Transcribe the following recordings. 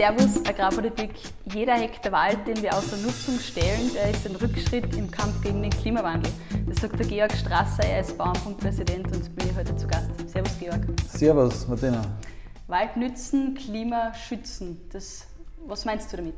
Servus Agrarpolitik. Jeder Hektar Wald, den wir außer Nutzung stellen, der ist ein Rückschritt im Kampf gegen den Klimawandel. Das sagt der Georg Strasser, er ist Bauernpunktpräsident und bin heute zu Gast. Servus Georg. Servus Martina. Wald nützen, Klima schützen. Was meinst du damit?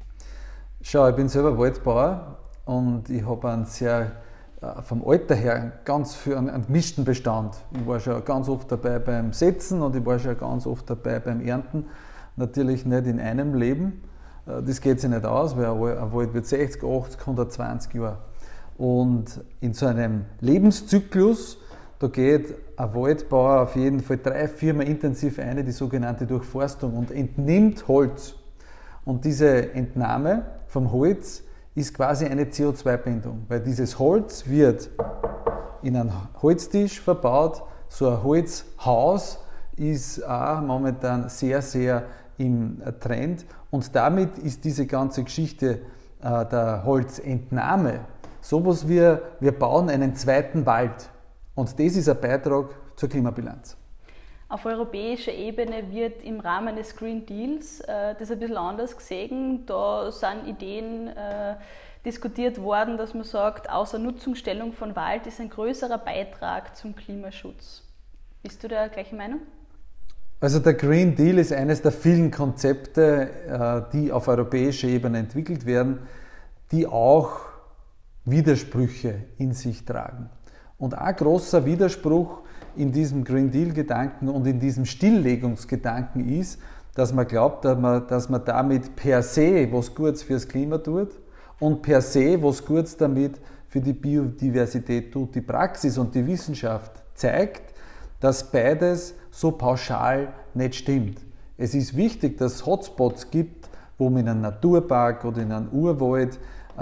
Schau, ich bin selber Waldbauer und ich habe einen sehr, vom Alter her, ganz für einen gemischten Bestand. Ich war schon ganz oft dabei beim Setzen und ich war schon ganz oft dabei beim Ernten. Natürlich nicht in einem Leben, das geht sich nicht aus, weil ein Wald wird 60, 80, 120 Jahre. Und in so einem Lebenszyklus, da geht ein Waldbauer auf jeden Fall 3-4 Mal intensiv ein, die sogenannte Durchforstung, und entnimmt Holz. Und diese Entnahme vom Holz ist quasi eine CO2-Bindung, weil dieses Holz wird in einen Holztisch verbaut. So ein Holzhaus ist auch momentan sehr, sehr im Trend, und damit ist diese ganze Geschichte der Holzentnahme sowas wie, wir bauen einen zweiten Wald, und das ist ein Beitrag zur Klimabilanz. Auf europäischer Ebene wird im Rahmen des Green Deals das ein bisschen anders gesehen. Da sind Ideen diskutiert worden, dass man sagt, Außernutzungstellung von Wald ist ein größerer Beitrag zum Klimaschutz. Bist du der gleichen Meinung? Also der Green Deal ist eines der vielen Konzepte, die auf europäischer Ebene entwickelt werden, die auch Widersprüche in sich tragen. Und ein großer Widerspruch in diesem Green Deal-Gedanken und in diesem Stilllegungsgedanken ist, dass man glaubt, dass man damit per se was Gutes fürs Klima tut und per se was Gutes damit für die Biodiversität tut. Die Praxis und die Wissenschaft zeigt, dass beides so pauschal nicht stimmt. Es ist wichtig, dass es Hotspots gibt, wo man in einem Naturpark oder in einem Urwald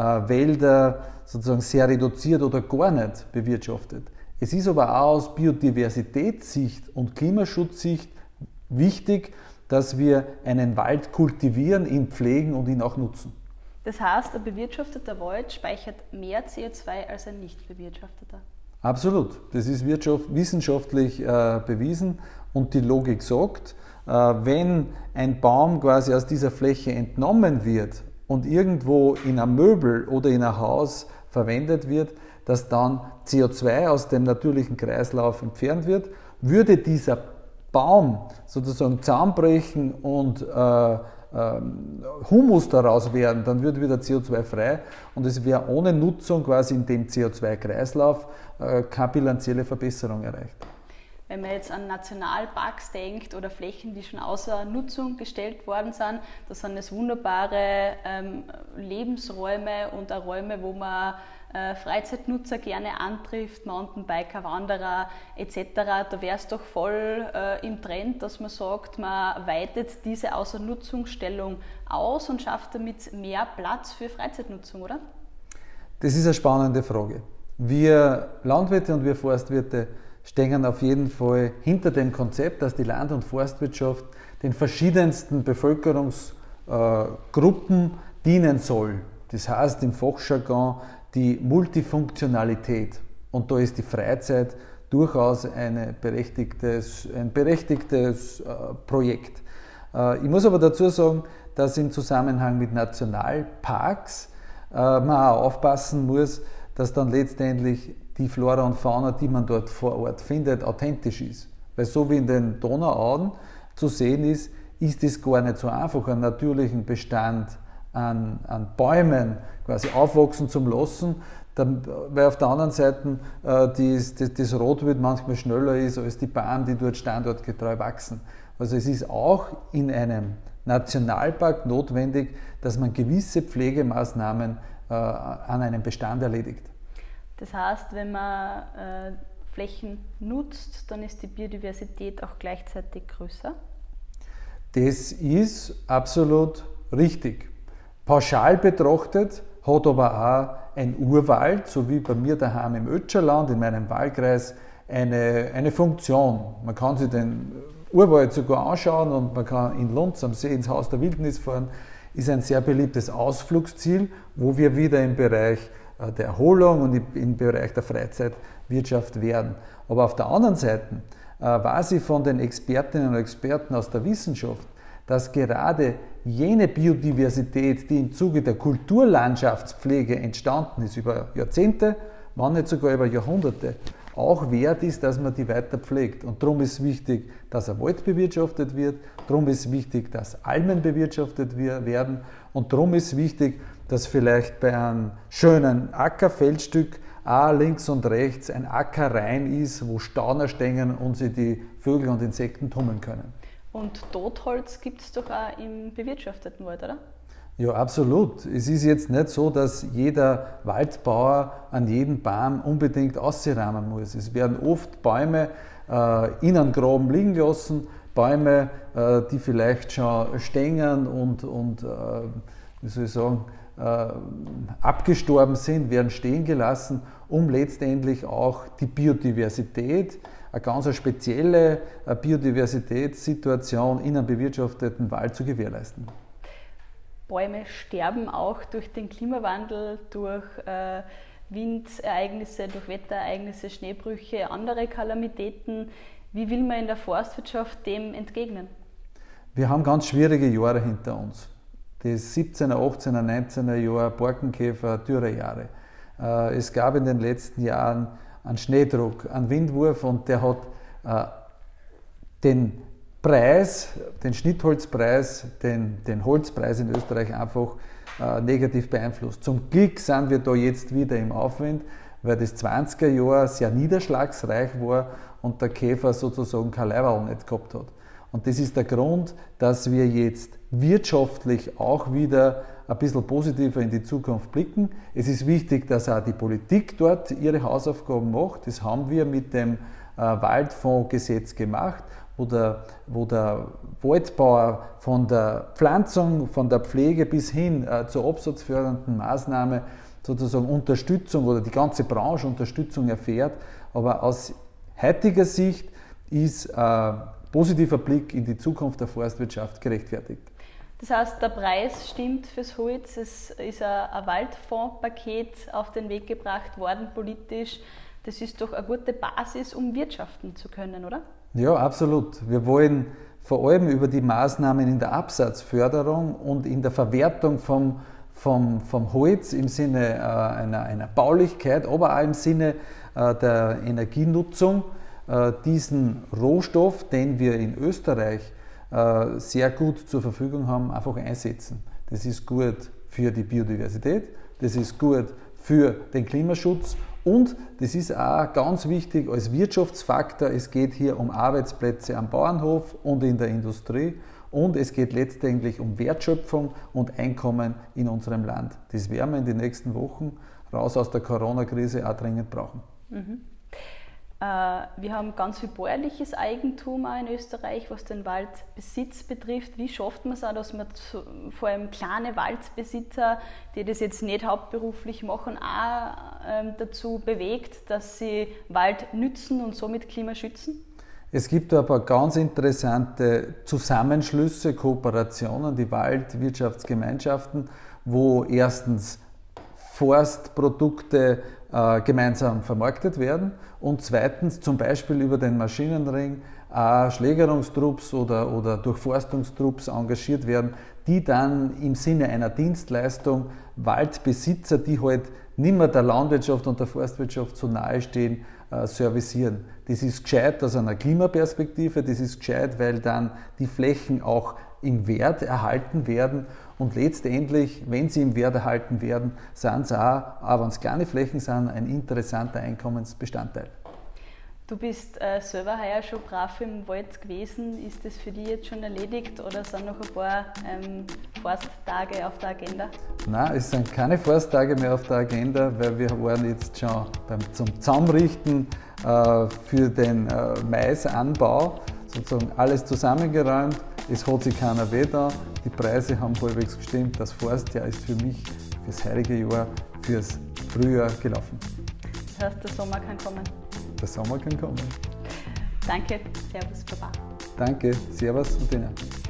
Wälder sozusagen sehr reduziert oder gar nicht bewirtschaftet. Es ist aber auch aus Biodiversitätssicht und Klimaschutzsicht wichtig, dass wir einen Wald kultivieren, ihn pflegen und ihn auch nutzen. Das heißt, ein bewirtschafteter Wald speichert mehr CO2 als ein nicht bewirtschafteter? Absolut. Das ist wissenschaftlich bewiesen, und die Logik sagt, wenn ein Baum quasi aus dieser Fläche entnommen wird und irgendwo in ein Möbel oder in ein Haus verwendet wird, dass dann CO2 aus dem natürlichen Kreislauf entfernt wird. Würde dieser Baum sozusagen zusammenbrechen und Humus daraus werden, dann wird wieder CO2 frei, und es wäre ohne Nutzung quasi in dem CO2-Kreislauf keine bilanzielle Verbesserung erreicht. Wenn man jetzt an Nationalparks denkt oder Flächen, die schon außer Nutzung gestellt worden sind, da sind es wunderbare Lebensräume und auch Räume, wo man Freizeitnutzer gerne antrifft, Mountainbiker, Wanderer etc. Da wäre es doch voll im Trend, dass man sagt, man weitet diese Außernutzungsstellung aus und schafft damit mehr Platz für Freizeitnutzung, oder? Das ist eine spannende Frage. Wir Landwirte und wir Forstwirte stehen auf jeden Fall hinter dem Konzept, dass die Land- und Forstwirtschaft den verschiedensten Bevölkerungsgruppen dienen soll. Das heißt im Fachjargon die Multifunktionalität. Und da ist die Freizeit durchaus ein berechtigtes Projekt. Ich muss aber dazu sagen, dass im Zusammenhang mit Nationalparks man auch aufpassen muss, dass dann letztendlich die Flora und Fauna, die man dort vor Ort findet, authentisch ist. Weil so wie in den Donauauen zu sehen ist es gar nicht so einfach, einen natürlichen Bestand an Bäumen quasi aufwachsen zu lassen, weil auf der anderen Seite das Rotwild manchmal schneller ist als die Bäume, die dort standortgetreu wachsen. Also es ist auch in einem Nationalpark notwendig, dass man gewisse Pflegemaßnahmen an einem Bestand erledigt. Das heißt, wenn man Flächen nutzt, dann ist die Biodiversität auch gleichzeitig größer? Das ist absolut richtig. Pauschal betrachtet hat aber auch ein Urwald, so wie bei mir daheim im Ötscherland, in meinem Wahlkreis, eine Funktion. Man kann sich den Urwald sogar anschauen, und man kann in Lunz am See ins Haus der Wildnis fahren. Ist ein sehr beliebtes Ausflugsziel, wo wir wieder im Bereich der Erholung und im Bereich der Freizeitwirtschaft werden. Aber auf der anderen Seite weiß ich von den Expertinnen und Experten aus der Wissenschaft, dass gerade jene Biodiversität, die im Zuge der Kulturlandschaftspflege entstanden ist über Jahrzehnte, wenn nicht sogar über Jahrhunderte, auch wert ist, dass man die weiter pflegt. Und darum ist wichtig, dass ein Wald bewirtschaftet wird, darum ist wichtig, dass Almen bewirtschaftet werden und darum ist wichtig, dass vielleicht bei einem schönen Ackerfeldstück auch links und rechts ein Ackerrain ist, wo Stauner stehen und sich die Vögel und Insekten tummeln können. Und Totholz gibt es doch auch im bewirtschafteten Wald, oder? Ja, absolut. Es ist jetzt nicht so, dass jeder Waldbauer an jedem Baum unbedingt ausrahmen muss. Es werden oft Bäume in einem Graben liegen lassen, Bäume, die vielleicht schon stehen und wie soll ich sagen, abgestorben sind, werden stehen gelassen, um letztendlich auch die Biodiversität, eine ganz spezielle Biodiversitätssituation in einem bewirtschafteten Wald zu gewährleisten. Bäume sterben auch durch den Klimawandel, durch Windereignisse, durch Wetterereignisse, Schneebrüche, andere Kalamitäten. Wie will man in der Forstwirtschaft dem entgegnen? Wir haben ganz schwierige Jahre hinter uns. Die 17er, 18er, 19er Jahre, Borkenkäfer, Dürrejahre. Es gab in den letzten Jahren einen Schneedruck, einen Windwurf und der hat den Preis, den Schnittholzpreis, den Holzpreis in Österreich einfach negativ beeinflusst. Zum Glück sind wir da jetzt wieder im Aufwind, weil das 20er Jahr sehr niederschlagsreich war und der Käfer sozusagen kein Leiberl nicht gehabt hat. Und das ist der Grund, dass wir jetzt wirtschaftlich auch wieder ein bisschen positiver in die Zukunft blicken. Es ist wichtig, dass auch die Politik dort ihre Hausaufgaben macht. Das haben wir mit dem Waldfondsgesetz gemacht, wo der Waldbauer von der Pflanzung, von der Pflege bis hin zur absatzfördernden Maßnahme sozusagen Unterstützung oder die ganze Branche Unterstützung erfährt. Aber aus heutiger Sicht ist positiver Blick in die Zukunft der Forstwirtschaft gerechtfertigt. Das heißt, der Preis stimmt fürs Holz, es ist ein Waldfondspaket auf den Weg gebracht worden politisch. Das ist doch eine gute Basis, um wirtschaften zu können, oder? Ja, absolut. Wir wollen vor allem über die Maßnahmen in der Absatzförderung und in der Verwertung vom Holz im Sinne einer Baulichkeit, aber auch im Sinne der Energienutzung diesen Rohstoff, den wir in Österreich sehr gut zur Verfügung haben, einfach einsetzen. Das ist gut für die Biodiversität, das ist gut für den Klimaschutz und das ist auch ganz wichtig als Wirtschaftsfaktor. Es geht hier um Arbeitsplätze am Bauernhof und in der Industrie und es geht letztendlich um Wertschöpfung und Einkommen in unserem Land. Das werden wir in den nächsten Wochen raus aus der Corona-Krise auch dringend brauchen. Mhm. Wir haben ganz viel bäuerliches Eigentum auch in Österreich, was den Waldbesitz betrifft. Wie schafft man es auch, dass man vor allem kleine Waldbesitzer, die das jetzt nicht hauptberuflich machen, auch dazu bewegt, dass sie Wald nützen und somit Klima schützen? Es gibt aber ganz interessante Zusammenschlüsse, Kooperationen, die Waldwirtschaftsgemeinschaften, wo erstens Forstprodukte gemeinsam vermarktet werden und zweitens zum Beispiel über den Maschinenring Schlägerungstrupps oder Durchforstungstrupps engagiert werden, die dann im Sinne einer Dienstleistung Waldbesitzer, die halt nicht mehr der Landwirtschaft und der Forstwirtschaft so nahe stehen, servicieren. Das ist gescheit aus einer Klimaperspektive, das ist gescheit, weil dann die Flächen auch im Wert erhalten werden und letztendlich, wenn sie im Wert erhalten werden, sind sie auch wenn es kleine Flächen sind, ein interessanter Einkommensbestandteil. Du bist selber heuer schon brav im Wald gewesen. Ist das für dich jetzt schon erledigt oder sind noch ein paar Forsttage auf der Agenda? Nein, es sind keine Forsttage mehr auf der Agenda, weil wir waren jetzt schon zum Zusammenrichten für den Maisanbau sozusagen alles zusammengeräumt. Es hat sich keiner weh da. Die Preise haben halbwegs gestimmt. Das Forstjahr ist für mich, fürs heutige Jahr, fürs Frühjahr gelaufen. Das heißt, der Sommer kann kommen? Der Sommer kann kommen. Danke, Servus, Baba. Danke, Servus und Ihnen.